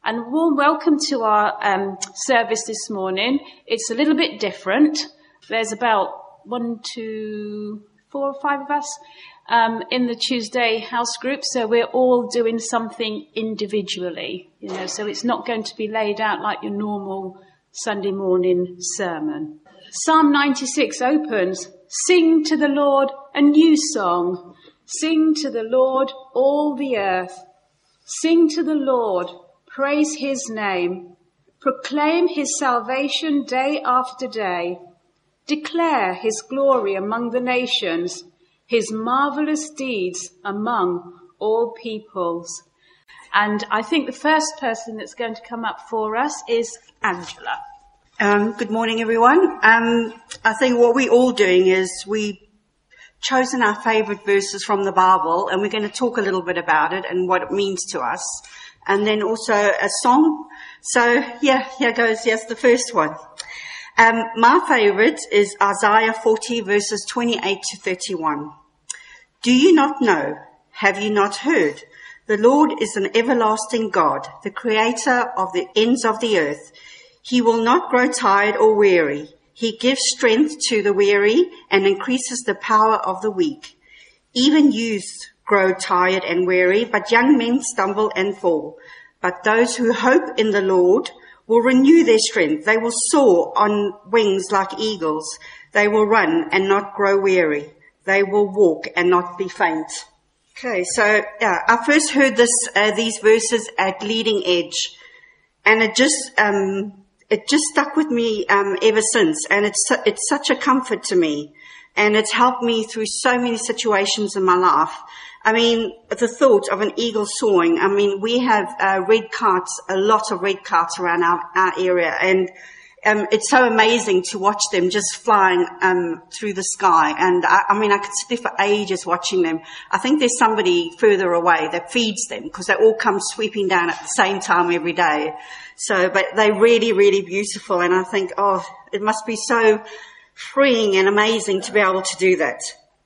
And a warm welcome to our service this morning. It's a little bit different. There's about 1, 2, 4 or 5 of us in the Tuesday house group, so we're all doing something individually, so it's not going to be laid out like your normal Sunday morning sermon. Psalm 96 opens, "Sing to the Lord a new song. Sing to the Lord all the earth. Sing to the Lord. Praise his name. Proclaim his salvation day after day. Declare his glory among the nations, his marvelous deeds among all peoples." And I think the first person that's going to come up for us is Angela. Good morning, everyone. I think what we're all doing is we've chosen our favourite verses from the Bible, and we're going to talk a little bit about it and what it means to us. And then also a song. So, here goes. Here's the first one. My favourite is Isaiah 40, verses 28 to 31. "Do you not know? Have you not heard? The Lord is an everlasting God, the creator of the ends of the earth. He will not grow tired or weary. He gives strength to the weary and increases the power of the weak. Even youths grow tired and weary, but young men stumble and fall. But those who hope in the Lord will renew their strength. They will soar on wings like eagles. They will run and not grow weary. They will walk and not be faint." Okay, so I first heard these verses at Leading Edge, and it just stuck with me ever since. And it's such a comfort to me, and it's helped me through so many situations in my life. I mean, the thought of an eagle soaring. I mean, we have red kites, a lot of red kites around our area, and it's so amazing to watch them just flying through the sky. And I mean, I could sit there for ages watching them. I think there's somebody further away that feeds them because they all come sweeping down at the same time every day. So, but they're really, really beautiful. And I think, it must be so freeing and amazing to be able to do that.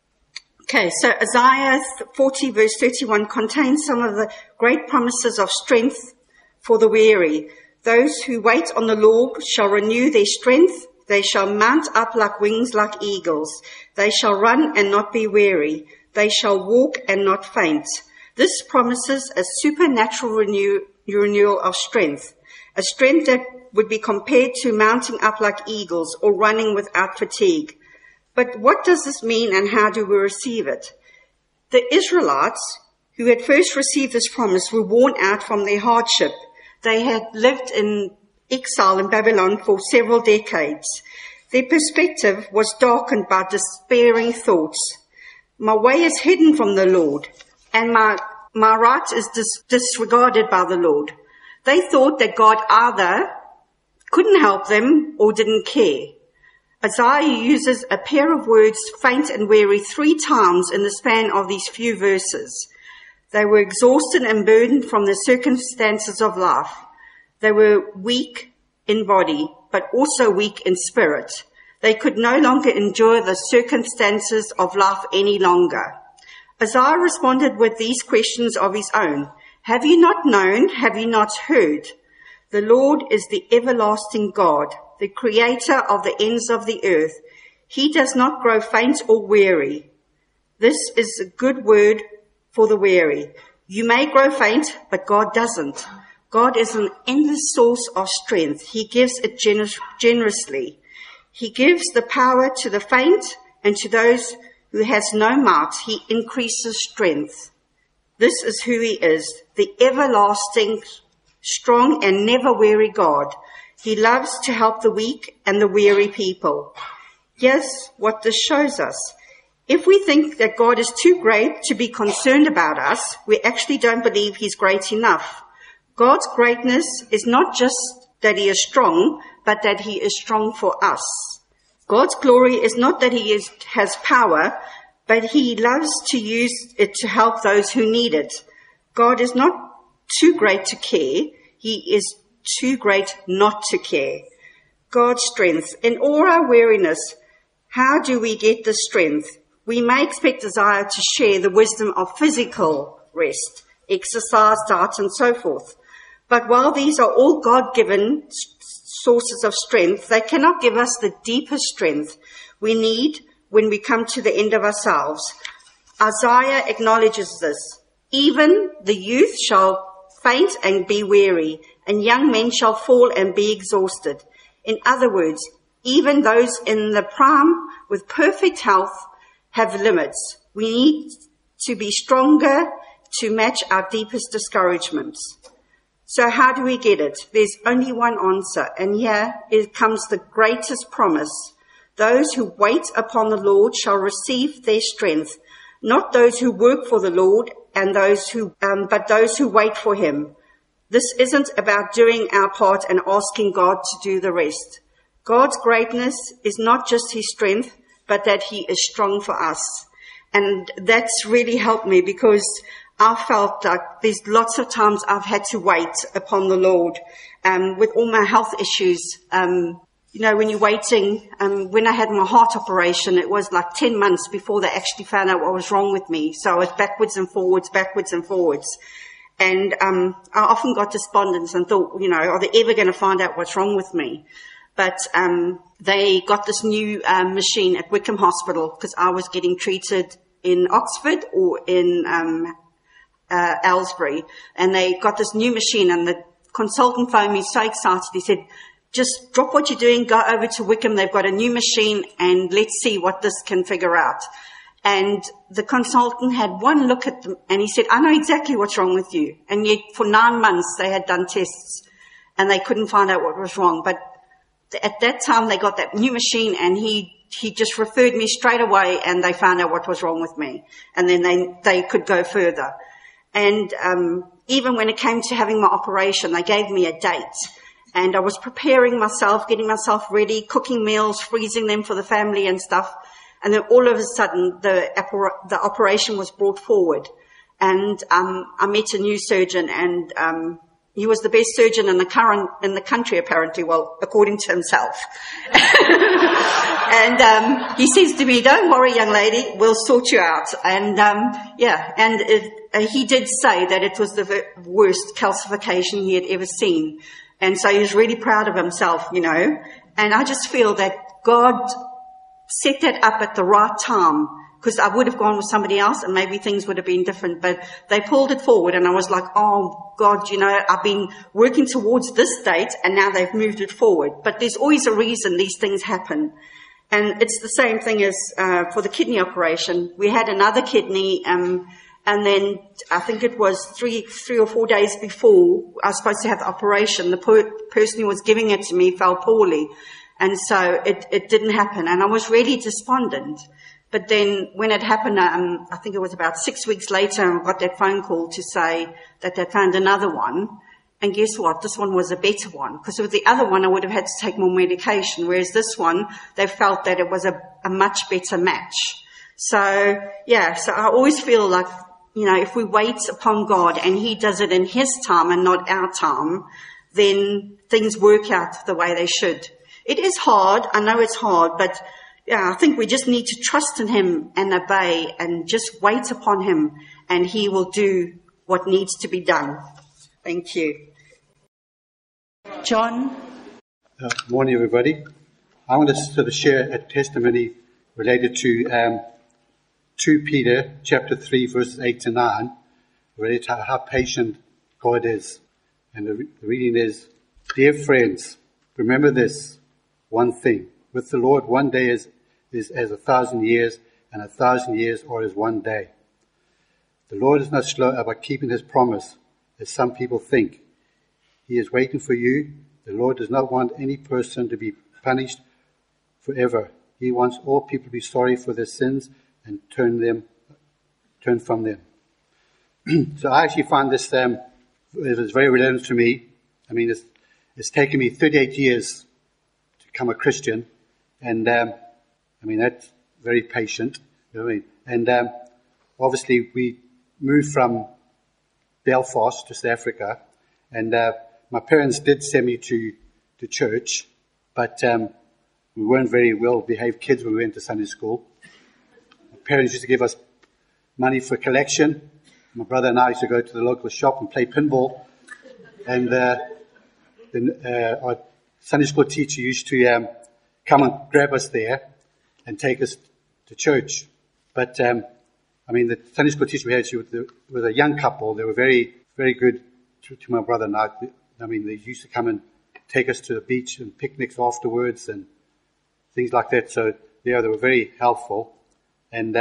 Okay, so Isaiah 40 verse 31 contains some of the great promises of strength for the weary. "Those who wait on the Lord shall renew their strength. They shall mount up like wings like eagles. They shall run and not be weary. They shall walk and not faint." This promises a supernatural renewal of strength, a strength that would be compared to mounting up like eagles or running without fatigue. But what does this mean, and how do we receive it? The Israelites, who had first received this promise, were worn out from their hardship. They had lived in exile in Babylon for several decades. Their perspective was darkened by despairing thoughts. "My way is hidden from the Lord, and my right is disregarded by the Lord." They thought that God either couldn't help them or didn't care. Isaiah uses a pair of words, faint and weary, 3 times in the span of these few verses. They were exhausted and burdened from the circumstances of life. They were weak in body, but also weak in spirit. They could no longer endure the circumstances of life any longer. Isaiah responded with these questions of his own. "Have you not known? Have you not heard? The Lord is the everlasting God, the creator of the ends of the earth. He does not grow faint or weary." This is a good word for the weary. You may grow faint, but God doesn't. God is an endless source of strength. He gives it generously. He gives the power to the faint, and to those who has no might, he increases strength. This is who he is, the everlasting, strong and never weary God. He loves to help the weak and the weary people. Here's what this shows us. If we think that God is too great to be concerned about us, we actually don't believe he's great enough. God's greatness is not just that he is strong, but that he is strong for us. God's glory is not that he has power, but he loves to use it to help those who need it. God is not too great to care. He is too great not to care. God's strength. In all our weariness, how do we get the strength? We may expect Isaiah to share the wisdom of physical rest, exercise, diet, and so forth. But while these are all God-given sources of strength, they cannot give us the deepest strength we need when we come to the end of ourselves. Isaiah acknowledges this. Even the youth shall faint and be weary, and young men shall fall and be exhausted. In other words, even those in the prime with perfect health have limits. We need to be stronger to match our deepest discouragements. So how do we get it? There's only one answer, and here comes the greatest promise. Those who wait upon the Lord shall receive their strength, not those who work for the Lord and but those who wait for him. This isn't about doing our part and asking God to do the rest. God's greatness is not just his strength, but that he is strong for us. And that's really helped me, because I felt like there's lots of times I've had to wait upon the Lord, with all my health issues. When you're waiting, when I had my heart operation, it was like 10 months before they actually found out what was wrong with me. So I was backwards and forwards. And I often got despondent and thought, are they ever going to find out what's wrong with me? But they got this new machine at Wickham Hospital, because I was getting treated in Oxford or in Aylesbury. And they got this new machine, and the consultant phoned me so excited. He said, just drop what you're doing, go over to Wickham. They've got a new machine, and let's see what this can figure out. And the consultant had one look at them, and he said, I know exactly what's wrong with you. And yet for 9 months they had done tests, and they couldn't find out what was wrong. But at that time they got that new machine, and he just referred me straight away, and they found out what was wrong with me. And then they could go further. And even when it came to having my operation, they gave me a date. And I was preparing myself, getting myself ready, cooking meals, freezing them for the family and stuff. And then all of a sudden, the operation was brought forward. And I met a new surgeon, and he was the best surgeon in the country, apparently, well, according to himself. And he says to me, don't worry, young lady, we'll sort you out. And he did say that it was the worst calcification he had ever seen. And so he was really proud of himself, And I just feel that God set that up at the right time, because I would have gone with somebody else and maybe things would have been different. But they pulled it forward, and I was like, oh, God, I've been working towards this date, and now they've moved it forward. But there's always a reason these things happen. And it's the same thing as for the kidney operation. We had another kidney, and then I think it was three or 4 days before I was supposed to have the operation, the person who was giving it to me fell poorly. And so it didn't happen. And I was really despondent. But then when it happened, I think it was about 6 weeks later, I got that phone call to say that they found another one. And guess what? This one was a better one. Because with the other one, I would have had to take more medication. Whereas this one, they felt that it was a much better match. So I always feel like, if we wait upon God and he does it in his time and not our time, then things work out the way they should. It is hard. I know it's hard, but I think we just need to trust in him and obey and just wait upon him, and he will do what needs to be done. Thank you. John? Morning, everybody. I want to sort of share a testimony related to 2 Peter chapter 3, verses 8 to 9, related to how patient God is. And the reading is, Dear friends, remember this one thing. With the Lord, one day is as 1,000 years, and 1,000 years are as one day. The Lord is not slow about keeping his promise, as some people think. He is waiting for you. The Lord does not want any person to be punished forever. He wants all people to be sorry for their sins and turn from them. So I actually find this, it was very relevant to me. I mean, it's taken me 38 years to become a Christian, and that's very patient. You know what I mean? And obviously we moved from Belfast to South Africa, and my parents did send me to church, but we weren't very well-behaved kids when we went to Sunday school. My parents used to give us money for collection. My brother and I used to go to the local shop and play pinball. And our Sunday school teacher used to come and grab us there and take us to church. But, the Sunday school teacher we had, she was a young couple. They were very, very good to my brother and I. They used to come and take us to the beach and picnics afterwards and things like that. So, yeah, they were very helpful. And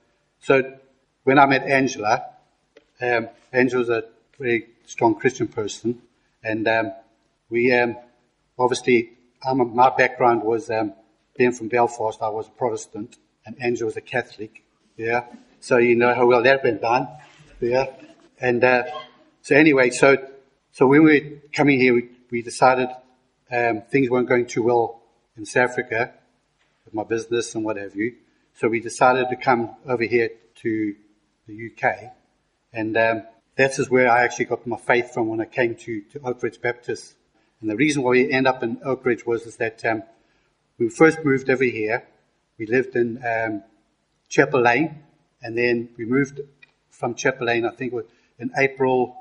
so when I met Angela, Angela's a very strong Christian person. And we obviously, my background was being from Belfast. I was a Protestant, and Angela was a Catholic. Yeah, so you know how well that went down. Yeah, and so anyway, so when we were coming here, we decided things weren't going too well in South Africa with my business and what have you. So we decided to come over here to the UK, and that is where I actually got my faith from when I came to Oak Ridge Baptist. And the reason why we end up in Oak Ridge was that when we first moved over here, we lived in Chapel Lane, and then we moved from Chapel Lane, I think in April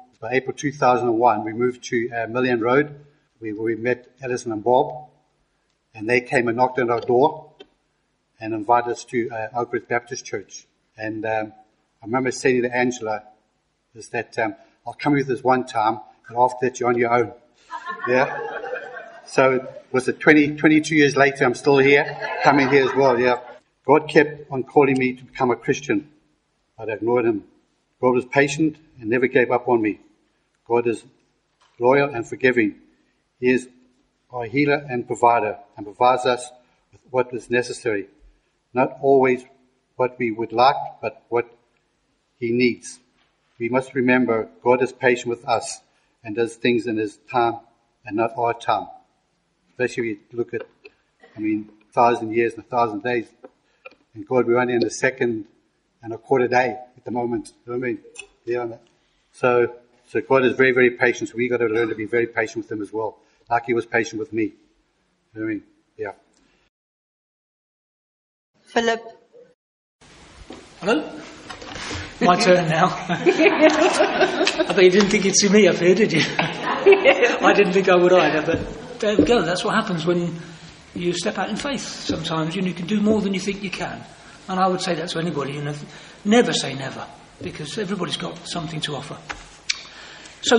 2001, we moved to Million Road, where we met Alison and Bob, and they came and knocked on our door and invited us to Oak Ridge Baptist Church. And I remember saying to Angela, is that I'll come with this one time, and after that you're on your own. Yeah. So was it 22 years later, I'm still here, coming here as well, yeah. God kept on calling me to become a Christian. I'd ignored him. God was patient and never gave up on me. God is loyal and forgiving. He is our healer and provider, and provides us with what is necessary. Not always what we would like, but what he needs. We must remember God is patient with us and does things in his time and not our time. Especially if you look at, 1,000 years and 1,000 days. And God, we're only in the second and a quarter day at the moment. You know what I mean? Yeah. So God is very, very patient. So we've got to learn to be very patient with him as well. Like he was patient with me. You know what I mean? Yeah. Philip. Hello? My turn now. I bet you didn't think you'd see me up here, did you? I didn't think I would either, but there we go. That's what happens when you step out in faith sometimes. You can do more than you think you can. And I would say that to anybody. Never say never, because everybody's got something to offer. So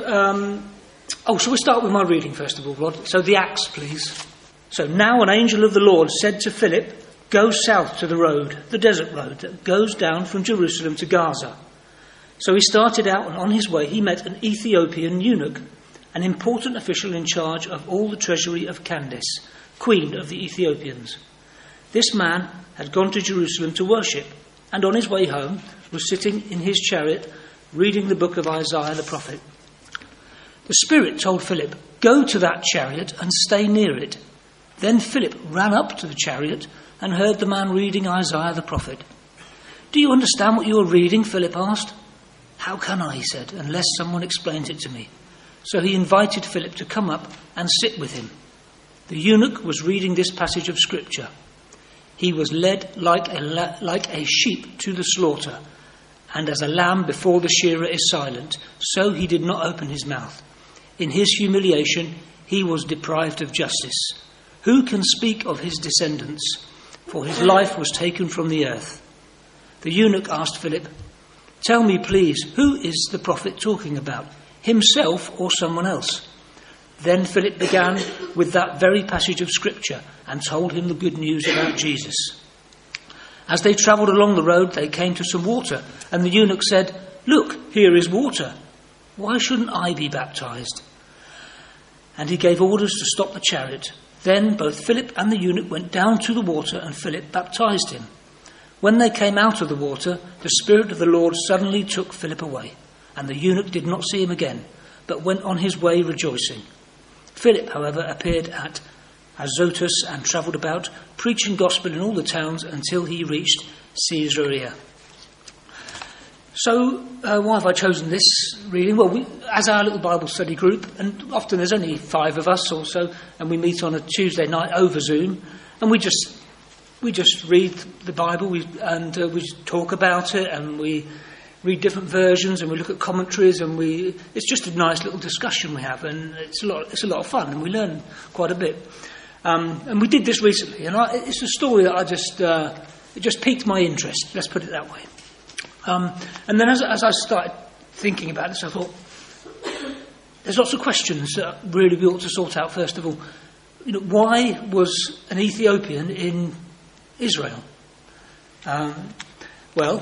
we'll start with my reading first of all, Rod. So the Acts, please. So now an angel of the Lord said to Philip, "Go south to the road, the desert road that goes down from Jerusalem to Gaza." So he started out, and on his way he met an Ethiopian eunuch, an important official in charge of all the treasury of Candace, queen of the Ethiopians. This man had gone to Jerusalem to worship, and on his way home was sitting in his chariot reading the book of Isaiah the prophet. The Spirit told Philip, "Go to that chariot and stay near it." Then Philip ran up to the chariot and heard the man reading Isaiah the prophet. "Do you understand what you are reading?" Philip asked. "How can I," he said, "unless someone explains it to me?" So he invited Philip to come up and sit with him. The eunuch was reading this passage of Scripture. "He was led like a sheep to the slaughter, and as a lamb before the shearer is silent, so he did not open his mouth. In his humiliation he was deprived of justice. Who can speak of his descendants? For his life was taken from the earth." The eunuch asked Philip, "Tell me, please, who is the prophet talking about, himself or someone else?" Then Philip began with that very passage of Scripture and told him the good news about Jesus. As they travelled along the road, they came to some water, and the eunuch said, "Look, here is water. Why shouldn't I be baptized?" And he gave orders to stop the chariot. Then both Philip and the eunuch went down to the water, and Philip baptized him. When they came out of the water, the Spirit of the Lord suddenly took Philip away, and the eunuch did not see him again, but went on his way rejoicing. Philip, however, appeared at Azotus and travelled about, preaching gospel in all the towns until he reached Caesarea. So, why have I chosen this reading? Well, as our little Bible study group, and often there's only 5 of us or so, and we meet on a Tuesday night over Zoom, and we just read the Bible, we talk about it, and we read different versions and we look at commentaries, and it's just a nice little discussion we have, and it's a lot of fun, and we learn quite a bit. And we did this recently, and it's a story that it just piqued my interest, let's put it that way. And then as I started thinking about this, I thought, there's lots of questions that really we ought to sort out. First of all, why was an Ethiopian in Israel? Let's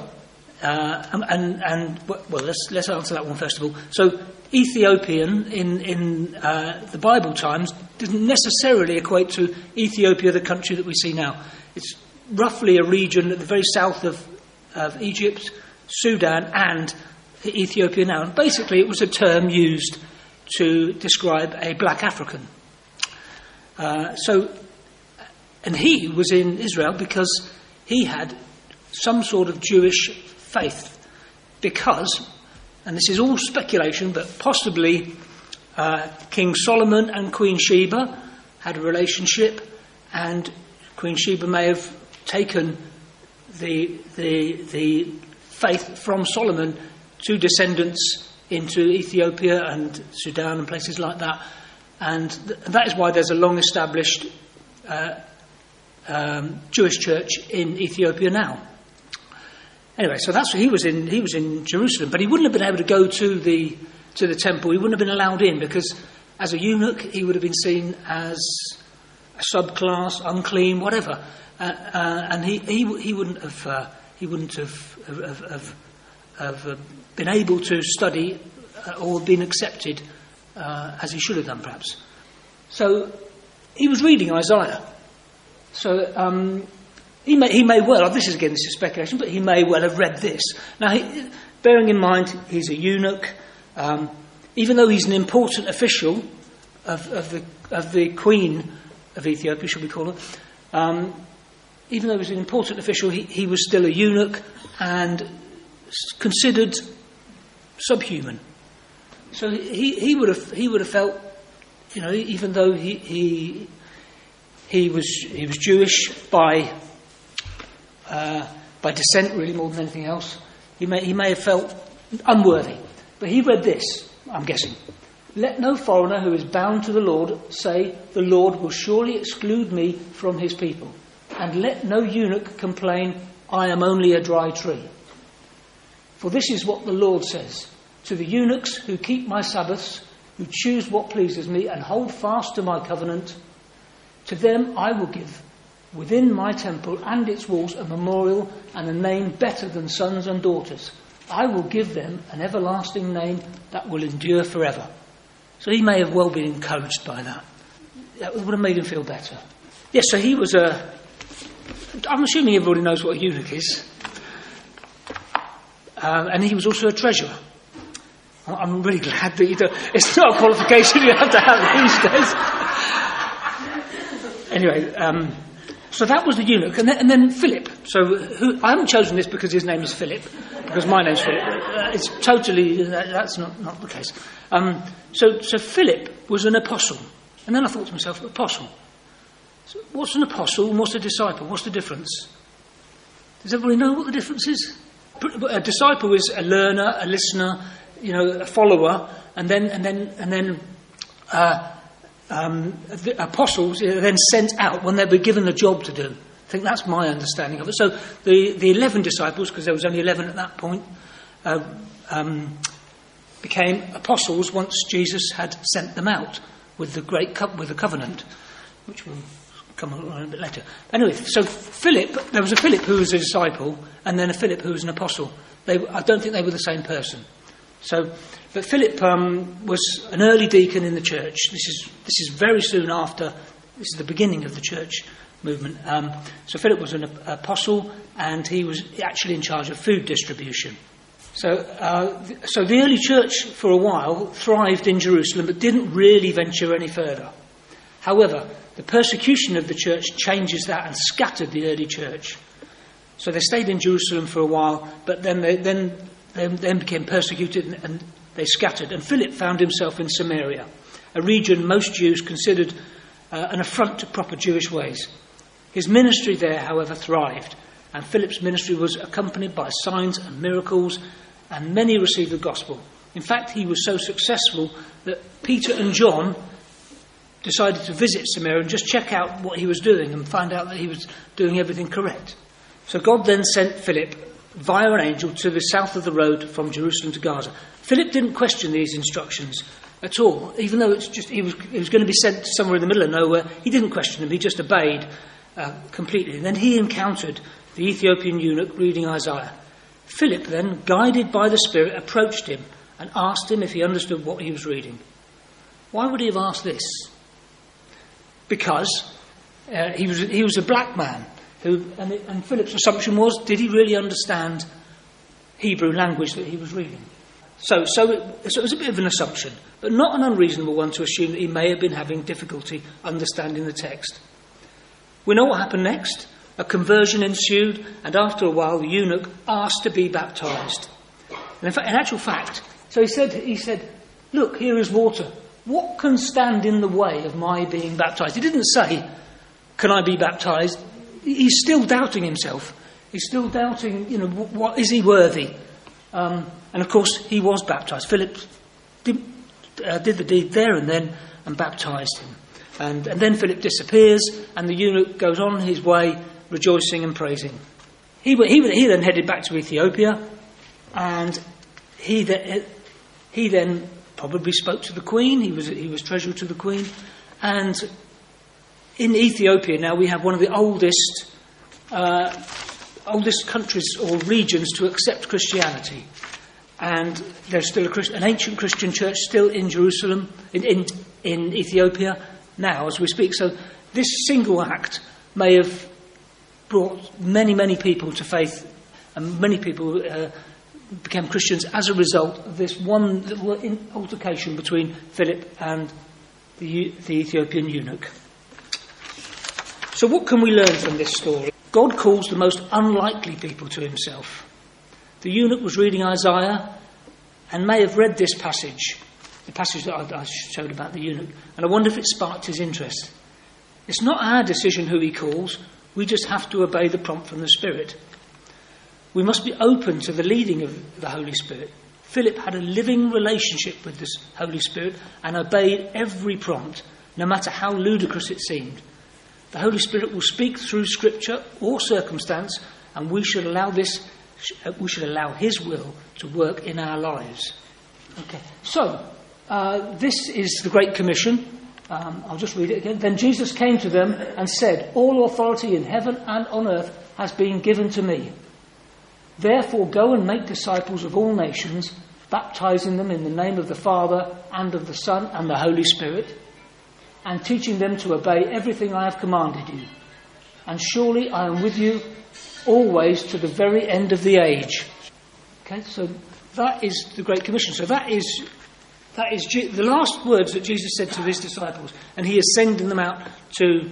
answer that one first of all. So, Ethiopian in the Bible times didn't necessarily equate to Ethiopia, the country that we see now. It's roughly a region at the very south of Egypt, Sudan, and Ethiopia now. And basically, it was a term used to describe a black African. And he was in Israel because he had some sort of Jewish faith. Because, and this is all speculation, but possibly King Solomon and Queen Sheba had a relationship, and Queen Sheba may have taken the faith from Solomon to descendants into Ethiopia and Sudan and places like that. And that is why there's a long-established Jewish church in Ethiopia now. Anyway, so that's what he was in. He was in Jerusalem, but he wouldn't have been able to go to the temple. He wouldn't have been allowed in because, as a eunuch, he would have been seen as a subclass, unclean, whatever. And he wouldn't have been able to study or been accepted as he should have done, perhaps. So he was reading Isaiah. So he may well, this is speculation, but he may well have read this. Now, bearing in mind he's a eunuch, even though he's an important official of the Queen of Ethiopia, should we call her? Even though he was an important official, he was still a eunuch and considered subhuman. So he would have felt, even though he was Jewish by descent, really more than anything else, he may have felt unworthy. But he read this, I'm guessing. Let no foreigner who is bound to the Lord say, the Lord will surely exclude me from his people. And let no eunuch complain, I am only a dry tree. For this is what the Lord says, to the eunuchs who keep my Sabbaths, who choose what pleases me and hold fast to my covenant, to them I will give, within my temple and its walls, a memorial and a name better than sons and daughters. I will give them an everlasting name that will endure forever. So he may have well been encouraged by that. That would have made him feel better. Yes, so he was I'm assuming everybody knows what a eunuch is. And he was also a treasurer. I'm really glad that you don't. It's not a qualification you have to have these days. Anyway, so that was the eunuch. And then Philip. So I haven't chosen this because his name is Philip, because my name's Philip. It's totally, that's not the case. So Philip was an apostle. And then I thought to myself, apostle. So what's an apostle and what's a disciple? What's the difference? Does everybody know what the difference is? A disciple is a learner, a listener, a follower, and then the apostles are then sent out when they were given a job to do. I think that's my understanding of it. So the 11 disciples, because there was only 11 at that point, became apostles once Jesus had sent them out with the covenant, which will come on a bit later. Anyway, so Philip, there was a Philip who was a disciple, and then a Philip who was an apostle. I don't think they were the same person. But Philip was an early deacon in the church. This is very soon after. This is the beginning of the church movement. So Philip was an apostle, and he was actually in charge of food distribution. So the early church for a while thrived in Jerusalem, but didn't really venture any further. However, the persecution of the church changes that and scattered the early church. So they stayed in Jerusalem for a while, but then they became persecuted and they scattered. And Philip found himself in Samaria, a region most Jews considered an affront to proper Jewish ways. His ministry there, however, thrived, and Philip's ministry was accompanied by signs and miracles, and many received the gospel. In fact, he was so successful that Peter and John decided to visit Samaria and just check out what he was doing and find out that he was doing everything correct. So God then sent Philip via an angel to the south of the road from Jerusalem to Gaza. Philip didn't question these instructions at all, even though he was going to be sent somewhere in the middle of nowhere. He didn't question them, he just obeyed completely. And then he encountered the Ethiopian eunuch reading Isaiah. Philip then, guided by the Spirit, approached him and asked him if he understood what he was reading. Why would he have asked this? Because he was a black man, and Philip's assumption was, did he really understand Hebrew language that he was reading? So it was a bit of an assumption, but not an unreasonable one to assume that he may have been having difficulty understanding the text. We know what happened next. A conversion ensued, and after a while the eunuch asked to be baptised. And in actual fact, so he said, look, here is water. What can stand in the way of my being baptised? He didn't say, can I be baptised? He's still doubting himself. He's still doubting, what is he worthy? And of course, he was baptised. Philip did the deed there and then and baptised him. And then Philip disappears, and the eunuch goes on his way, rejoicing and praising. He then headed back to Ethiopia, and he then probably spoke to the Queen. He was treasurer to the Queen, and in Ethiopia now we have one of the oldest countries or regions to accept Christianity, and there's still an ancient Christian church still in Jerusalem, in Ethiopia now as we speak. So this single act may have brought many people to faith, and many people became Christians as a result of this one altercation between Philip and the Ethiopian eunuch. So what can we learn from this story? God calls the most unlikely people to himself. The eunuch was reading Isaiah and may have read this passage, the passage that I showed about the eunuch, and I wonder if it sparked his interest. It's not our decision who he calls. We just have to obey the prompt from the Spirit. We must be open to the leading of the Holy Spirit. Philip had a living relationship with the Holy Spirit and obeyed every prompt, no matter how ludicrous it seemed. The Holy Spirit will speak through Scripture or circumstance, and we should allow His will to work in our lives. Okay, so this is the Great Commission. I'll just read it again. Then Jesus came to them and said, "All authority in heaven and on earth has been given to me. Therefore go and make disciples of all nations, baptizing them in the name of the Father and of the Son and the Holy Spirit, and teaching them to obey everything I have commanded you. And surely I am with you always to the very end of the age." Okay, so that is the Great Commission. So that is the last words that Jesus said to his disciples, and he is sending them out to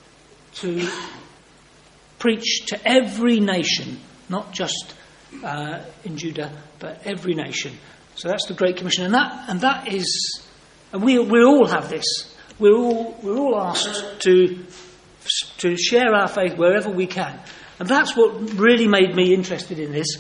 preach to every nation, not just in Judah, but every nation. So that's the Great Commission, and we all have this. We're all asked to share our faith wherever we can, and that's what really made me interested in this.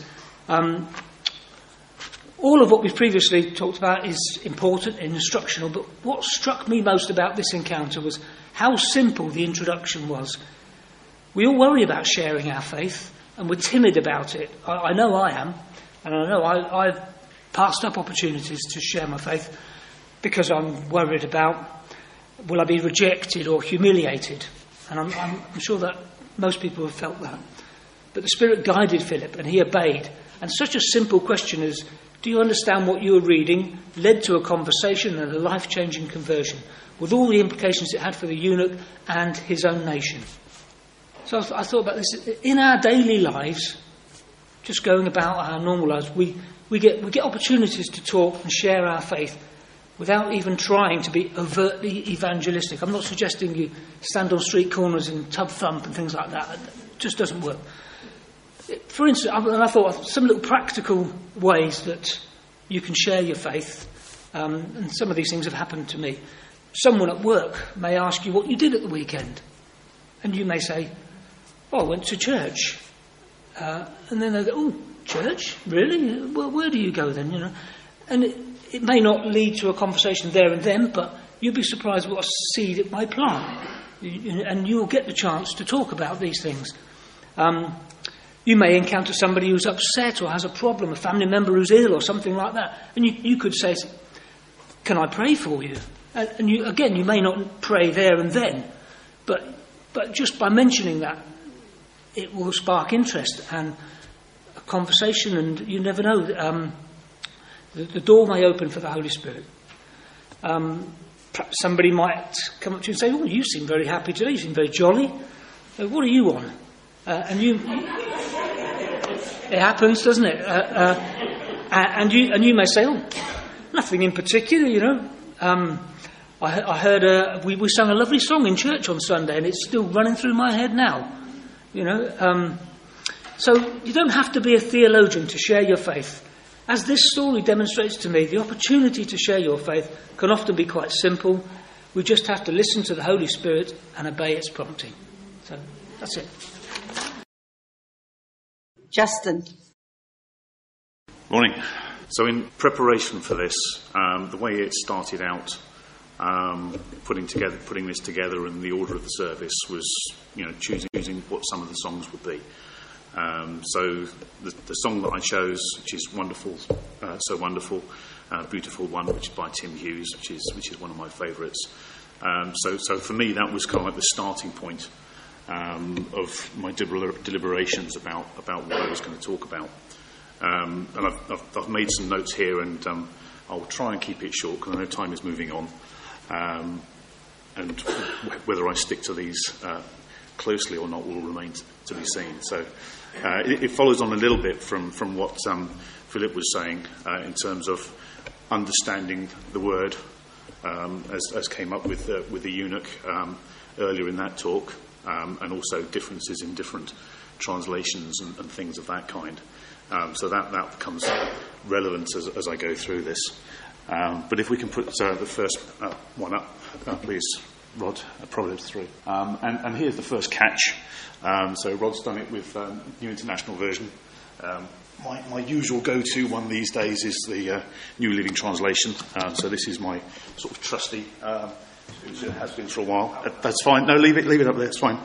All of what we've previously talked about is important and instructional, but what struck me most about this encounter was how simple the introduction was. We all worry about sharing our faith, and we're timid about it. I know I am, and I know I've passed up opportunities to share my faith because I'm worried about, will I be rejected or humiliated? And I'm sure that most people have felt that. But the Spirit guided Philip, and he obeyed. And such a simple question as, do you understand what you were reading, led to a conversation and a life-changing conversion, with all the implications it had for the eunuch and his own nation. So I thought about this. In our daily lives, just going about our normal lives, we get opportunities to talk and share our faith without even trying to be overtly evangelistic. I'm not suggesting you stand on street corners and tub thump and things like that. It just doesn't work. For instance, I thought some little practical ways that you can share your faith, and some of these things have happened to me. Someone at work may ask you what you did at the weekend, and you may say, "Oh, I went to church." And then they go, "Oh, church? Really? Well, where do you go then? You know, and it may not lead to a conversation there and then, but you'll be surprised what a seed it may plant, and you'll get the chance to talk about these things. You may encounter somebody who's upset or has a problem, a family member who's ill or something like that, and you could say, "Can I pray for you?" And you may not pray there and then, but just by mentioning that, it will spark interest and a conversation, and you never know. The door may open for the Holy Spirit. Perhaps somebody might come up to you and say, "Oh, you seem very happy today. You seem very jolly. What are you on?" And it happens, doesn't it? And you may say, "Oh, nothing in particular, you know." I heard we sang a lovely song in church on Sunday, and it's still running through my head now. You know, so you don't have to be a theologian to share your faith. As this story demonstrates to me, the opportunity to share your faith can often be quite simple. We just have to listen to the Holy Spirit and obey its prompting. So that's it. Justin. Morning. So in preparation for this, the way it started out, putting this together, and the order of the service was, you know, choosing what some of the songs would be. So the song that I chose, which is wonderful, so wonderful, beautiful one, which is by Tim Hughes, which is one of my favourites. So for me, that was kind of like the starting point of my deliberations about what I was going to talk about. And I've made some notes here, and I'll try and keep it short because I know time is moving on. And whether I stick to these closely or not will remain to be seen. So it follows on a little bit from what Philip was saying in terms of understanding the word, as came up with the eunuch earlier in that talk, and also differences in different translations and things of that kind. So that becomes relevant as I go through this. But if we can put the first one up, please, Rod, Proverbs 3. And here's the first catch. So Rod's done it with New International Version. My usual go-to one these days is the New Living Translation. So this is my sort of trusty, which it has been for a while. That's fine. No, leave it up there. It's fine.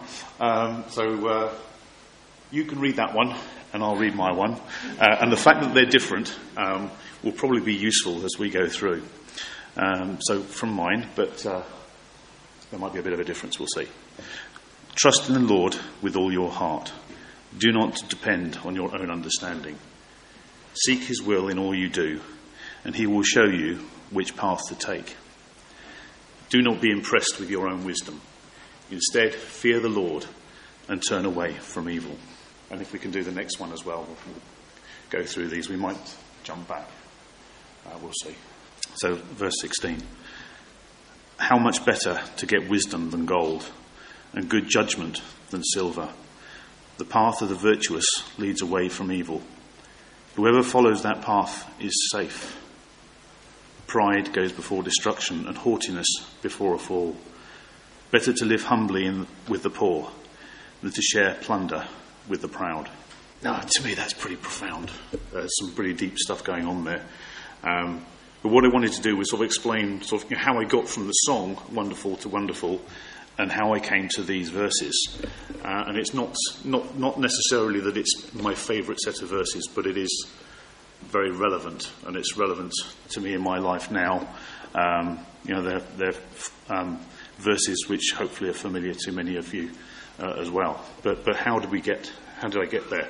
So you can read that one, and I'll read my one. And the fact that they're different will probably be useful as we go through. So from mine, but there might be a bit of a difference, we'll see. Trust in the Lord with all your heart. Do not depend on your own understanding. Seek his will in all you do, and he will show you which path to take. Do not be impressed with your own wisdom. Instead, fear the Lord and turn away from evil. And if we can do the next one as well, we'll go through these. We might jump back. We'll see. So, verse 16. How much better to get wisdom than gold, and good judgment than silver. The path of the virtuous leads away from evil. Whoever follows that path is safe. Pride goes before destruction, and haughtiness before a fall. Better to live humbly with the poor than to share plunder with the proud. Now, to me, that's pretty profound. There's some pretty deep stuff going on there. But what I wanted to do was sort of explain how I got from the song "Wonderful" to "Wonderful," and how I came to these verses. And it's not necessarily that it's my favourite set of verses, but it is very relevant, and it's relevant to me in my life now. They're verses which hopefully are familiar to many of you as well. But how did I get there?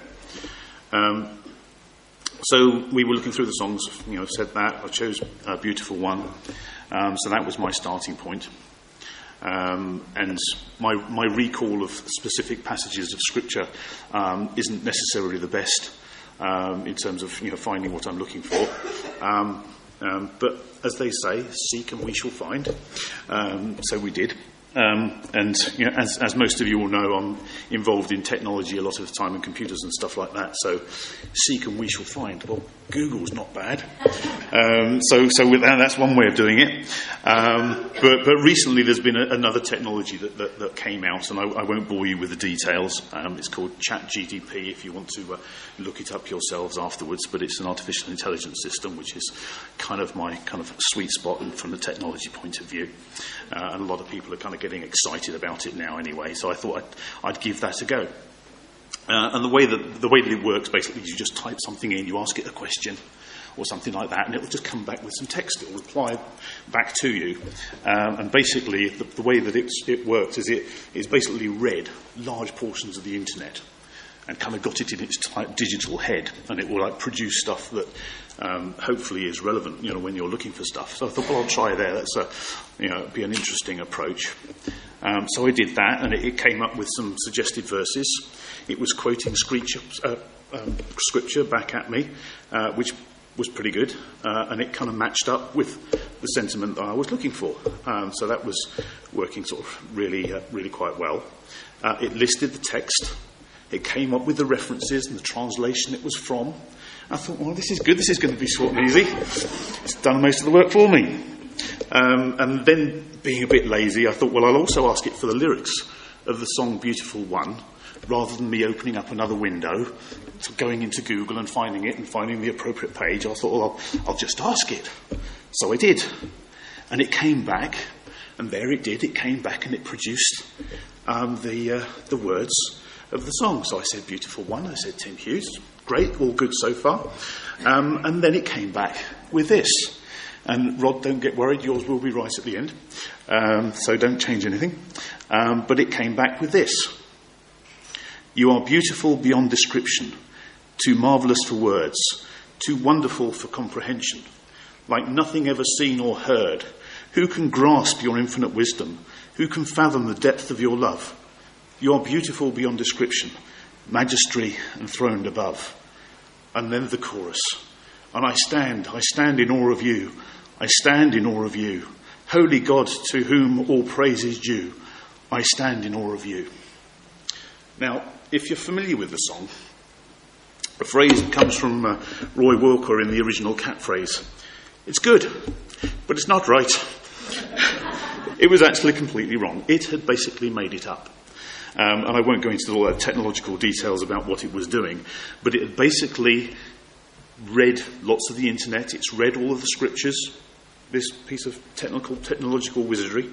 So we were looking through the songs, said that. I chose a beautiful one. So that was my starting point. And my recall of specific passages of Scripture isn't necessarily the best in terms of finding what I'm looking for. But as they say, seek and we shall find. So we did. And you know, as most of you will know, I'm involved in technology a lot of the time, and computers and stuff like that. So, seek and we shall find. Well, Google's not bad. So with that, that's one way of doing it. But recently, there's been another technology that came out, and I won't bore you with the details. It's called ChatGPT. If you want to look it up yourselves afterwards, but it's an artificial intelligence system, which is kind of my sweet spot from the technology point of view. And a lot of people are kind of getting excited about it now anyway, so I thought I'd give that a go. And the way that it works, basically, is you just type something in, you ask it a question or something like that, and it will just come back with some text. It will reply back to you. And basically, the way that it works is it's basically read large portions of the internet and kind of got it in its digital head, and it will produce stuff that hopefully is relevant, when you're looking for stuff. So I thought, well, I'll try there. That's be an interesting approach. So I did that, and it came up with some suggested verses. It was quoting scripture back at me, which was pretty good, and it kind of matched up with the sentiment that I was looking for. So that was working sort of really quite well. It listed the text. It came up with the references and the translation it was from. I thought, well, this is good. This is going to be short and easy. It's done most of the work for me. And then, being a bit lazy, I thought, well, I'll also ask it for the lyrics of the song Beautiful One, rather than me opening up another window, going into Google and finding it and finding the appropriate page. I thought, well, I'll just ask it. So I did. And it came back, and there it did. It came back and it produced the words of the song. So I said, Beautiful One. I said, Tim Hughes. Great, all good so far. And then it came back with this. And Rod, don't get worried, yours will be right at the end. So don't change anything. But it came back with this. You are beautiful beyond description, too marvellous for words, too wonderful for comprehension, like nothing ever seen or heard. Who can grasp your infinite wisdom? Who can fathom the depth of your love? You are beautiful beyond description, majesty enthroned above. And then the chorus. And I stand in awe of you. I stand in awe of you. Holy God, to whom all praise is due. I stand in awe of you. Now, if you're familiar with the song, a phrase that comes from Roy Walker in the original Cat phrase. It's good, but it's not right. It was actually completely wrong. It had basically made it up. And I won't go into all the technological details about what it was doing, but it had basically read lots of the internet. It's read all of the scriptures, this piece of technological wizardry,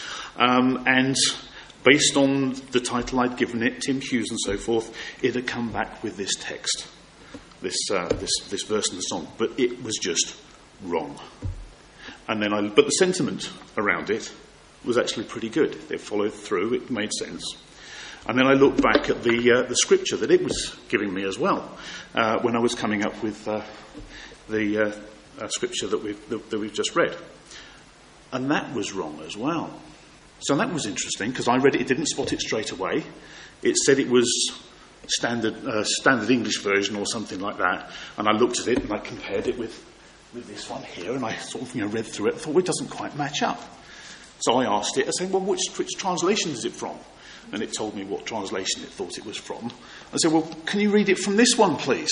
and based on the title I'd given it, Tim Hughes and so forth, it had come back with this text, this verse in the song, but it was just wrong. And then but the sentiment around it was actually pretty good. It followed through. It made sense. And then I looked back at the scripture that it was giving me as well when I was coming up with the scripture that we've just read, and that was wrong as well. So that was interesting because I read it. It didn't spot it straight away. It said it was standard English version or something like that. And I looked at it and I compared it with this one here, and I sort of read through it. I thought, well, it doesn't quite match up. So I asked it. I said, well, which translation is it from? And it told me what translation it thought it was from. I said, well, can you read it from this one, please?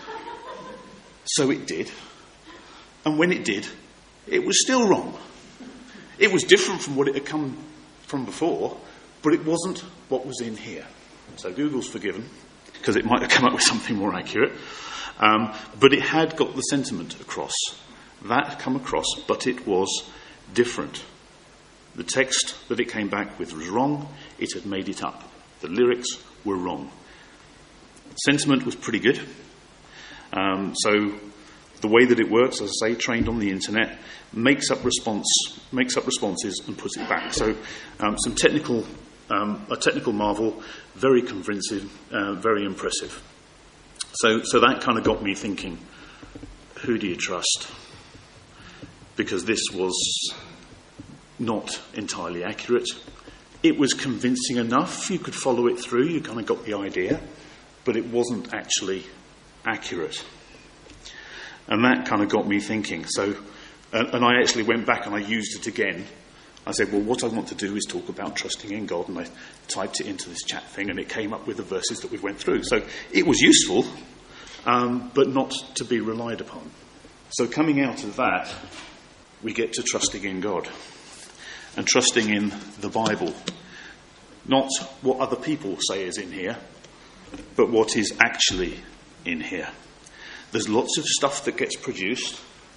So it did. And when it did, it was still wrong. It was different from what it had come from before, but it wasn't what was in here. So Google's forgiven, because it might have come up with something more accurate. But it had got the sentiment across. That had come across, but it was different. The text that it came back with was wrong. It had made it up. The lyrics were wrong. Sentiment was pretty good. So the way that it works, as I say, trained on the internet, makes up responses and puts it back. So a technical marvel, very convincing, very impressive. So that kind of got me thinking, who do you trust? Because this was not entirely accurate. It was convincing enough. You could follow it through. You kind of got the idea. But it wasn't actually accurate. And that kind of got me thinking. So, and I actually went back and I used it again I said, well, what I want to do is talk about trusting in God, and I typed it into this chat thing, and it came up with the verses that we went through. So it was useful, but not to be relied upon. So coming out of that, we get to trusting in God and trusting in the Bible. Not what other people say is in here, but what is actually in here. There's lots of stuff that gets produced.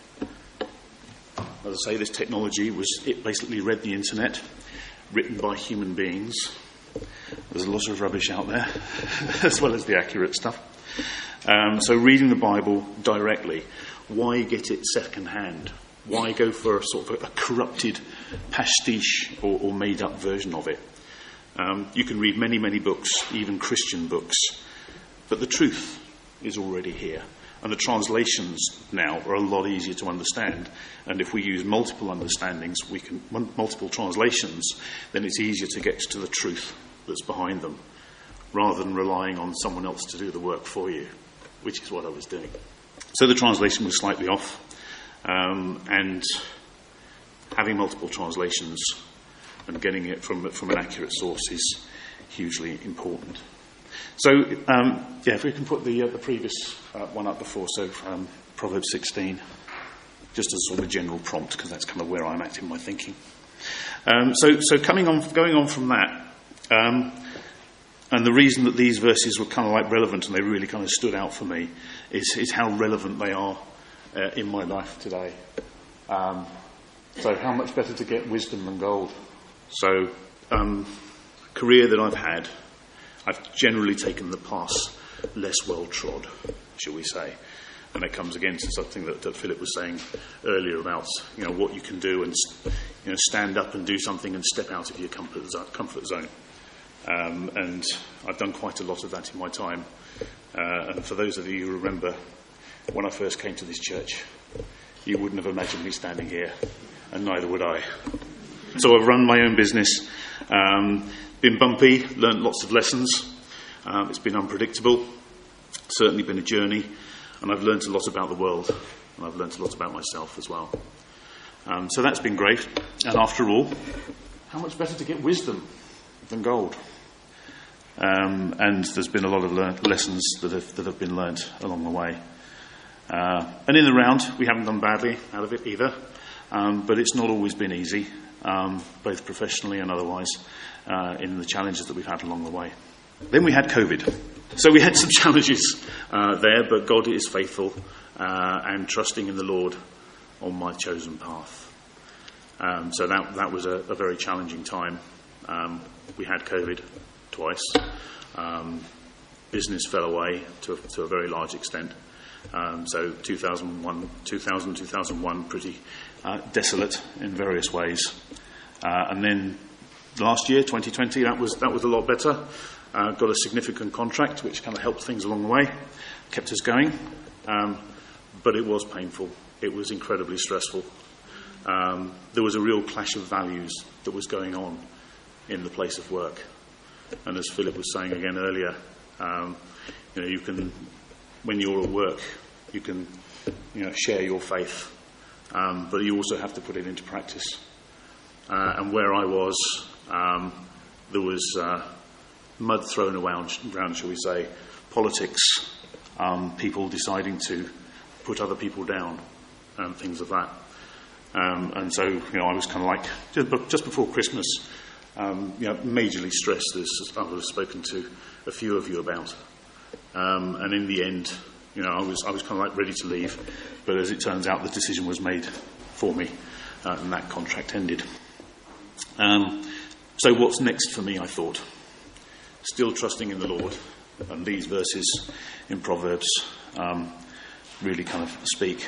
As I say, this technology it basically read the internet, written by human beings. There's a lot of rubbish out there, as well as the accurate stuff. So reading the Bible directly, why get it second-hand? Why go for a sort of a corrupted pastiche or made-up version of it? You can read many, many books, even Christian books, but the truth is already here. And the translations now are a lot easier to understand. And if we use multiple understandings, multiple translations, then it's easier to get to the truth that's behind them, rather than relying on someone else to do the work for you, which is what I was doing. So the translation was slightly off, and having multiple translations and getting it from an accurate source is hugely important. So, if we can put the previous one up before, so Proverbs 16, just as sort of a general prompt, because that's kind of where I'm at in my thinking. So going on from that, and the reason that these verses were kind of like relevant and they really kind of stood out for me is how relevant they are in my life today. So how much better to get wisdom than gold? So, career that I've had, I've generally taken the paths less well trod, shall we say. And it comes again to something that Philip was saying earlier about, what you can do and, stand up and do something and step out of your comfort zone. And I've done quite a lot of that in my time. And for those of you who remember, when I first came to this church, you wouldn't have imagined me standing here, and neither would I. So I've run my own business, been bumpy, learnt lots of lessons. It's been unpredictable, certainly been a journey, and I've learnt a lot about the world, and I've learnt a lot about myself as well. So that's been great. And after all, how much better to get wisdom than gold? And there's been a lot of lessons that have been learnt along the way. And in the round, we haven't done badly out of it either, but it's not always been easy, both professionally and otherwise, in the challenges that we've had along the way. Then we had COVID. So we had some challenges there, but God is faithful and trusting in the Lord on my chosen path. So that was a very challenging time. We had COVID twice. Business fell away to a very large extent. So 2001, pretty desolate in various ways. And then last year, 2020, that was a lot better. Got a significant contract, which kind of helped things along the way, kept us going. But it was painful. It was incredibly stressful. There was a real clash of values that was going on in the place of work. And as Philip was saying again earlier, you can, when you're at work, you can, share your faith, but you also have to put it into practice. And where I was, there was mud thrown around, shall we say, politics, people deciding to put other people down, and things of that. And so, I was kind of like, just before Christmas, majorly stressed, as I've spoken to a few of you about. And in the end, I was kind of like ready to leave, but as it turns out, the decision was made for me, and that contract ended. So what's next for me, I thought? Still trusting in the Lord, and these verses in Proverbs really kind of speak.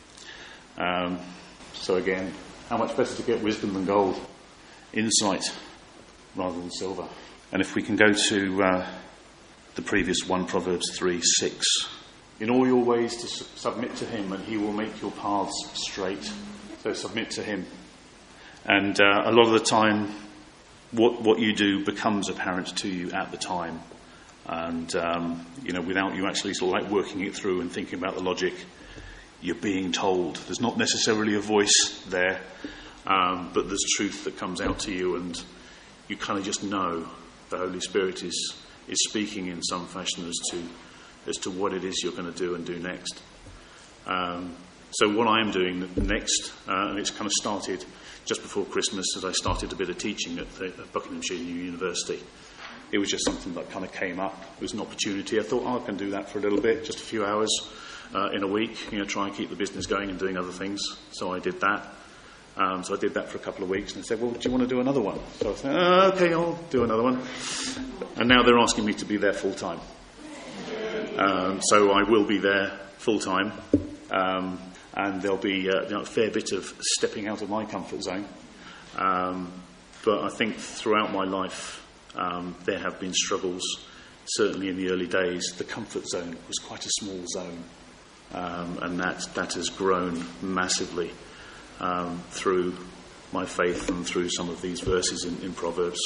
So again, how much better to get wisdom than gold? Insight rather than silver. And if we can go to the previous one, Proverbs 3:6. In all your ways to submit to him, and he will make your paths straight. So submit to him. And a lot of the time, what you do becomes apparent to you at the time. And, without you actually sort of like working it through and thinking about the logic, you're being told. There's not necessarily a voice there, but there's truth that comes out to you, and you kind of just know the Holy Spirit is speaking in some fashion as to what it is you're going to do and do next. So what I am doing next, and it's kind of started just before Christmas, as I started a bit of teaching at Buckinghamshire University. It was just something that kind of came up. It was an opportunity. I thought, I can do that for a little bit, just a few hours in a week, try and keep the business going and doing other things. So I did that. So I did that for a couple of weeks, and they said, well, do you want to do another one? So I said, okay, I'll do another one. And now they're asking me to be there full time. So I will be there full time. And there'll be a fair bit of stepping out of my comfort zone. But I think throughout my life, there have been struggles. Certainly in the early days, the comfort zone was quite a small zone. And that has grown massively through my faith and through some of these verses in Proverbs.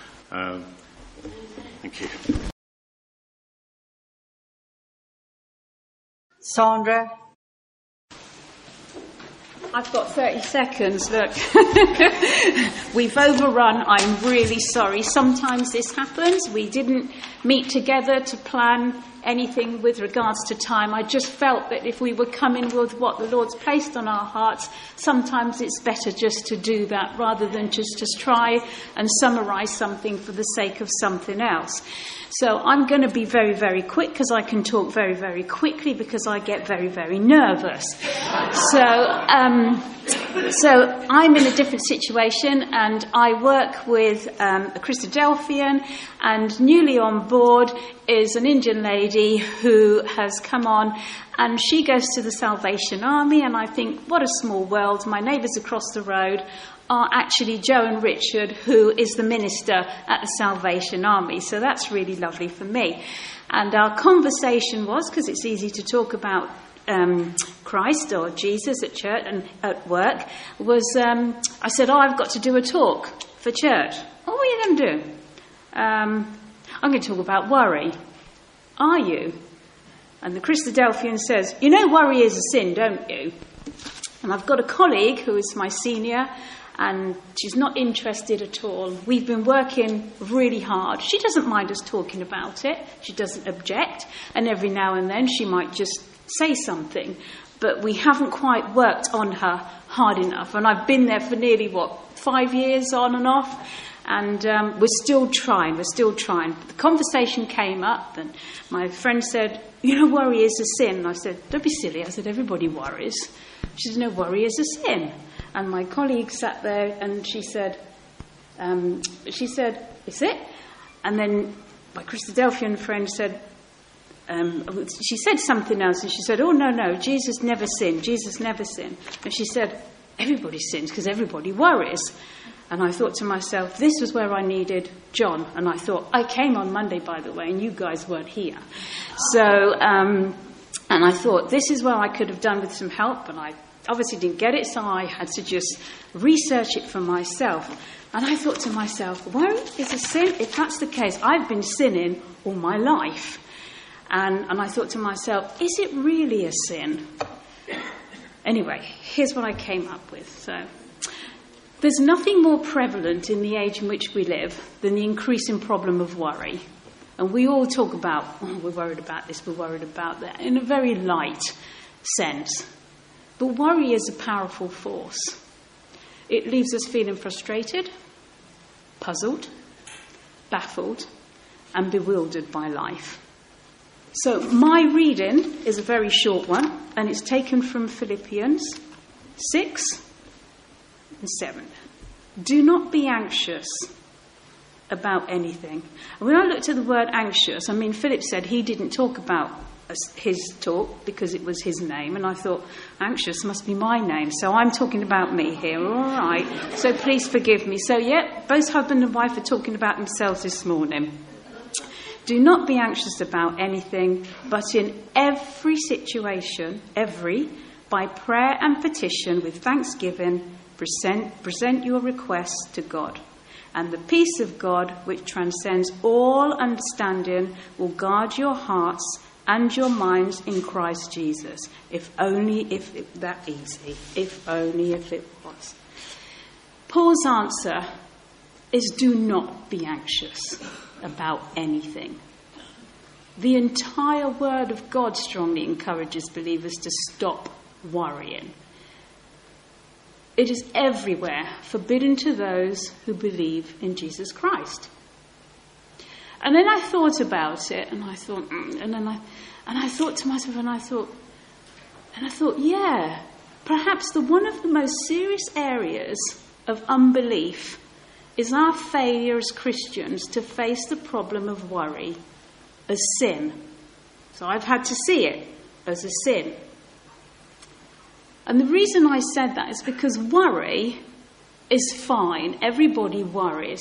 Thank you. Sandra? I've got 30 seconds, look. We've overrun, I'm really sorry. Sometimes this happens. We didn't meet together to plan anything with regards to time. I just felt that if we were coming with what the Lord's placed on our hearts, sometimes it's better just to do that rather than just try and summarise something for the sake of something else. So I'm going to be very, very quick because I can talk very, very quickly because I get very, very nervous. So I'm in a different situation, and I work with a Christadelphian, and newly on board is an Indian lady who has come on, and she goes to the Salvation Army, and I think, what a small world. My neighbours across the road are actually Joe and Richard, who is the minister at the Salvation Army. So that's really lovely for me. And our conversation was, because it's easy to talk about Christ or Jesus at church and at work, was I said, I've got to do a talk for church. What are you going to do? I'm going to talk about worry. Are you? And the Christadelphian says, you know worry is a sin, don't you? And I've got a colleague who is my senior, and she's not interested at all. We've been working really hard. She doesn't mind us talking about it. She doesn't object. And every now and then she might just say something. But we haven't quite worked on her hard enough. And I've been there for nearly, 5 years on and off. And we're still trying. But the conversation came up, and my friend said, worry is a sin. And I said, don't be silly. I said, everybody worries. She said, no, worry is a sin. And my colleague sat there, and she said, is it? And then my Christadelphian friend said, she said something else, and she said, oh, no, Jesus never sinned. And she said, everybody sins because everybody worries. And I thought to myself, this was where I needed John. And I thought, I came on Monday, by the way, and you guys weren't here. So, and I thought, this is where I could have done with some help, and I obviously didn't get it, so I had to just research it for myself. And I thought to myself, worry is a sin? If that's the case, I've been sinning all my life. And I thought to myself, is it really a sin? Anyway, here's what I came up with. So, there's nothing more prevalent in the age in which we live than the increasing problem of worry. And we all talk about, we're worried about this, we're worried about that, in a very light sense. But worry is a powerful force. It leaves us feeling frustrated, puzzled, baffled, and bewildered by life. So my reading is a very short one, and it's taken from Philippians 6 and 7. Do not be anxious about anything. And when I looked at the word anxious, Philip said he didn't talk about his talk because it was his name, and I thought anxious must be my name, so I'm talking about me here. All right, so please forgive me. So both husband and wife are talking about themselves this morning. Do not be anxious about anything, but in every situation, by prayer and petition with thanksgiving, present your requests to God. And the peace of God, which transcends all understanding, will guard your hearts and your minds in Christ Jesus. If only if it was. Paul's answer is do not be anxious about anything. The entire Word of God strongly encourages believers to stop worrying. It is everywhere forbidden to those who believe in Jesus Christ. And then I thought about it, and I thought, I thought to myself, and I thought, yeah, perhaps one of the most serious areas of unbelief is our failure as Christians to face the problem of worry as sin. So I've had to see it as a sin. And the reason I said that is because worry is fine. Everybody worries.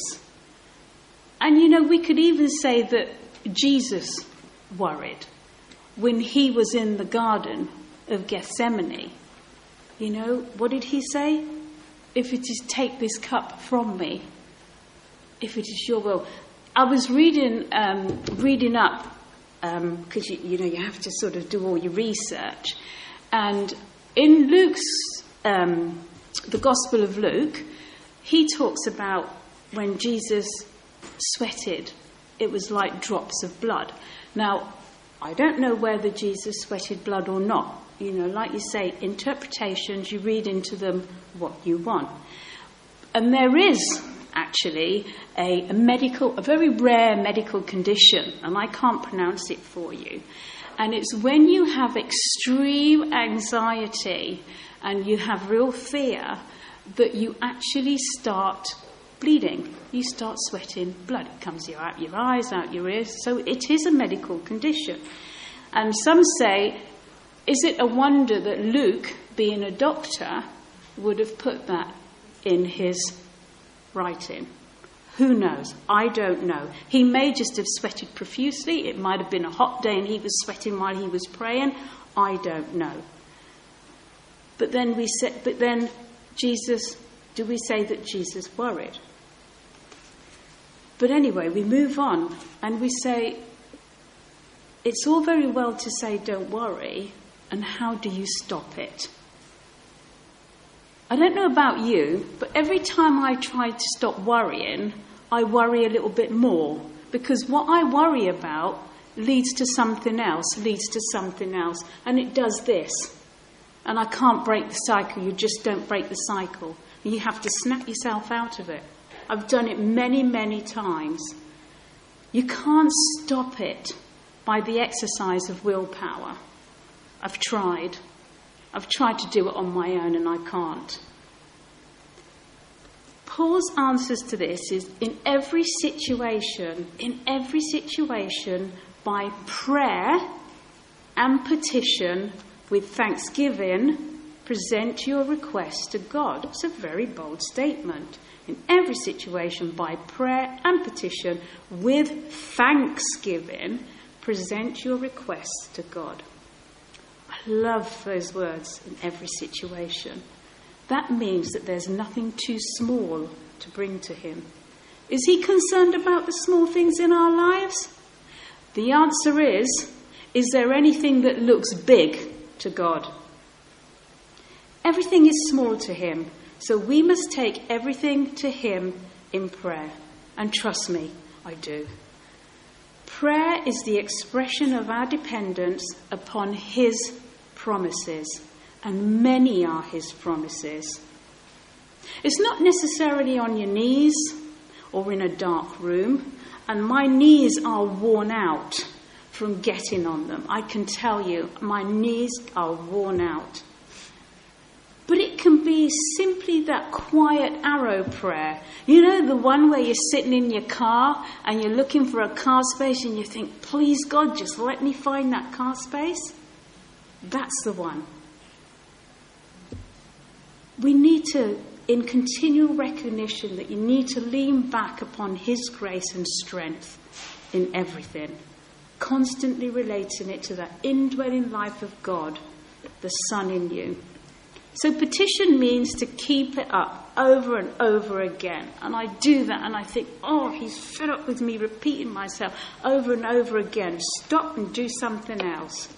And we could even say that Jesus worried when he was in the Garden of Gethsemane. What did he say? If it is take this cup from me, if it is your will. I was reading up, because you have to sort of do all your research. And in Luke's, the Gospel of Luke, he talks about when Jesus sweated, it was like drops of blood. Now, I don't know whether Jesus sweated blood or not. Like you say, interpretations, you read into them what you want. And there is actually a very rare medical condition, and I can't pronounce it for you. And it's when you have extreme anxiety and you have real fear that you actually start bleeding. You start sweating blood. It comes out your eyes, out your ears. So it is a medical condition. And some say, is it a wonder that Luke, being a doctor, would have put that in his writing? Who knows? I don't know. He may just have sweated profusely. It might have been a hot day and he was sweating while he was praying. I don't know. But then Jesus, do we say that Jesus worried? But anyway, we move on and we say, it's all very well to say don't worry, and how do you stop it? I don't know about you, but every time I try to stop worrying, I worry a little bit more, because what I worry about leads to something else, and it does this. And I can't break the cycle. You just don't break the cycle. And you have to snap yourself out of it. I've done it many, many times. You can't stop it by the exercise of willpower. I've tried to do it on my own, and I can't. Paul's answers to this is in every situation, by prayer and petition with thanksgiving, present your request to God. It's a very bold statement. In every situation, by prayer and petition with thanksgiving, present your request to God. I love those words, in every situation. That means that there's nothing too small to bring to him. Is he concerned about the small things in our lives? The answer is there anything that looks big to God? Everything is small to him, so we must take everything to him in prayer. And trust me, I do. Prayer is the expression of our dependence upon his promises, and many are his promises. It's not necessarily on your knees or in a dark room, and my knees are worn out from getting on them. I can tell you, my knees are worn out. But it can be simply that quiet arrow prayer. You know, the one where you're sitting in your car and you're looking for a car space and you think, please God, just let me find that car space. That's the one. We need to, in continual recognition that you need to lean back upon his grace and strength in everything, constantly relating it to that indwelling life of God, the Son in you. So petition means to keep it up over and over again. And I do that and I think, oh, he's fed up with me repeating myself over and over again. Stop and do something else.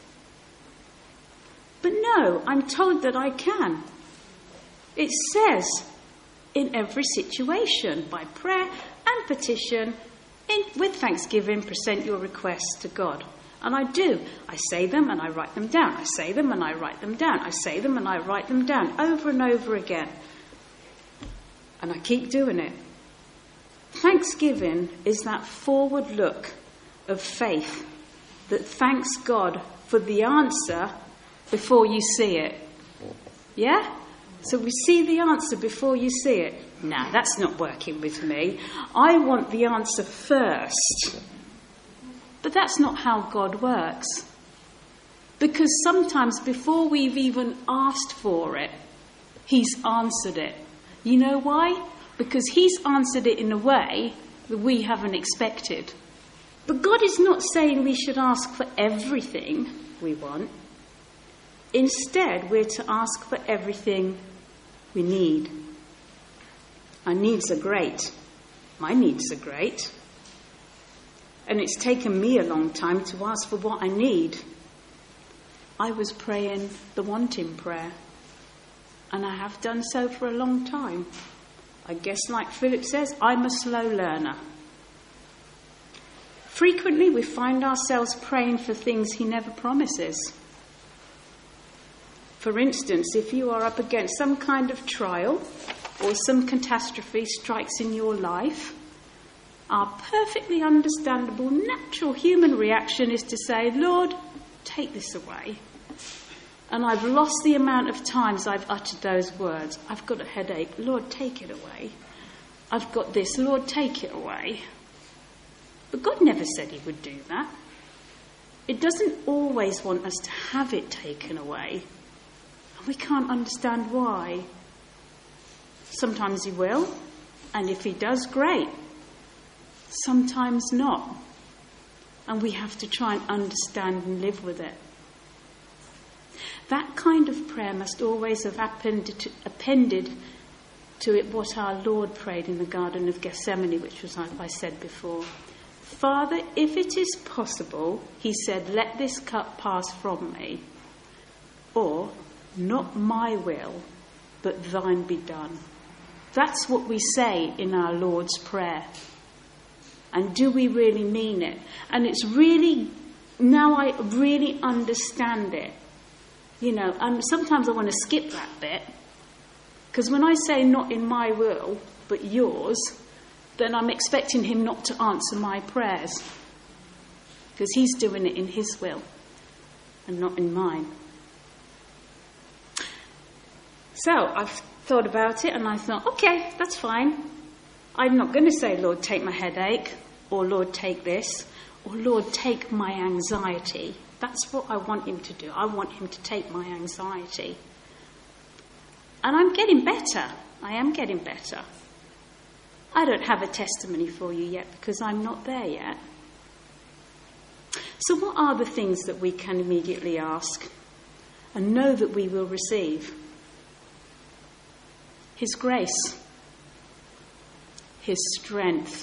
But no, I'm told that I can. It says in every situation, by prayer and petition, with thanksgiving, present your requests to God. And I do. I say them and I write them down. I say them and I write them down. I say them and I write them down over and over again. And I keep doing it. Thanksgiving is that forward look of faith that thanks God for the answer before you see it. Yeah? So we see the answer before you see it. No, that's not working with me. I want the answer first. But that's not how God works. Because sometimes before we've even asked for it, he's answered it. You know why? Because he's answered it in a way that we haven't expected. But God is not saying we should ask for everything we want. Instead, we're to ask for everything we need. Our needs are great. My needs are great. And it's taken me a long time to ask for what I need. I was praying the wanting prayer. And I have done so for a long time. I guess, like Philip says, I'm a slow learner. Frequently, we find ourselves praying for things he never promises. For instance, if you are up against some kind of trial or some catastrophe strikes in your life, our perfectly understandable, natural human reaction is to say, Lord, take this away. And I've lost the amount of times I've uttered those words. I've got a headache. Lord, take it away. I've got this. Lord, take it away. But God never said he would do that. It doesn't always want us to have it taken away. And we can't understand why. Sometimes he will. And if he does, great. Sometimes not. And we have to try and understand and live with it. That kind of prayer must always have appended to it what our Lord prayed in the Garden of Gethsemane, which was, I said before. Father, if it is possible, he said, let this cup pass from me. Or, not my will, but thine be done. That's what we say in our Lord's Prayer. And do we really mean it? And it's really, now I really understand it. You know, and sometimes I want to skip that bit. Because when I say not in my will, but yours, then I'm expecting him not to answer my prayers. Because he's doing it in his will and not in mine. So I've thought about it and I thought, okay, that's fine. I'm not going to say, Lord, take my headache, or Lord, take this, or Lord, take my anxiety. That's what I want him to do. I want him to take my anxiety. And I'm getting better. I am getting better. I don't have a testimony for you yet because I'm not there yet. So what are the things that we can immediately ask and know that we will receive? His grace, his strength,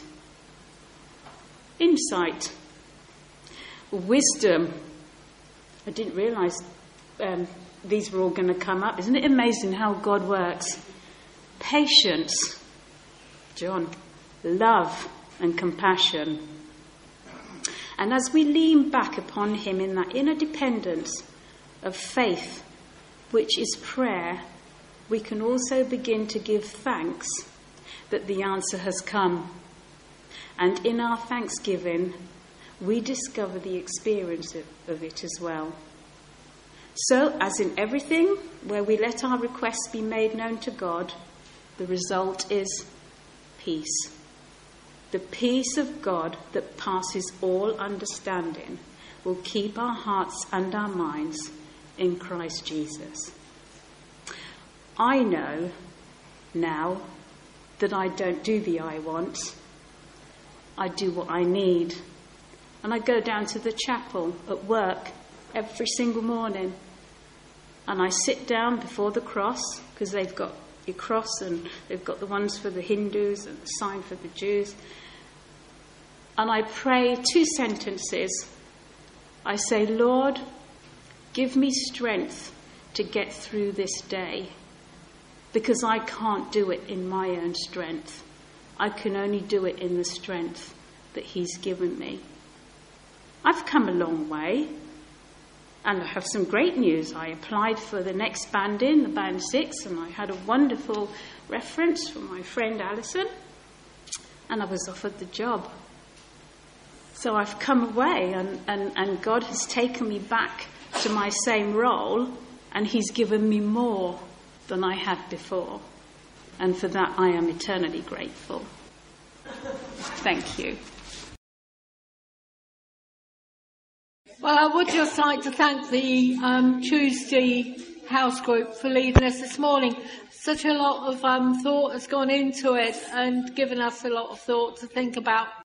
insight, wisdom. I didn't realise these were all going to come up. Isn't it amazing how God works? Patience, John, love and compassion. And as we lean back upon him in that inner dependence of faith, which is prayer, we can also begin to give thanks that the answer has come. And in our thanksgiving, we discover the experience of it as well. So, as in everything where we let our requests be made known to God, the result is peace. The peace of God that passes all understanding will keep our hearts and our minds in Christ Jesus. I know now that I don't do the I want. I do what I need. And I go down to the chapel at work every single morning. And I sit down before the cross, because they've got your cross and they've got the ones for the Hindus and the sign for the Jews. And I pray 2 sentences. I say, Lord, give me strength to get through this day. because I can't do it in my own strength. I can only do it in the strength that he's given me. I've come a long way, and I have some great news. I applied for the next band in, the band 6, and I had a wonderful reference from my friend Alison, and I was offered the job. So I've come away, and God has taken me back to my same role, and he's given me more than I had before. And for that I am eternally grateful. Thank you. Well, I would just like to thank the Tuesday house group for leading us this morning. Such a lot of thought has gone into it and given us a lot of thought to think about.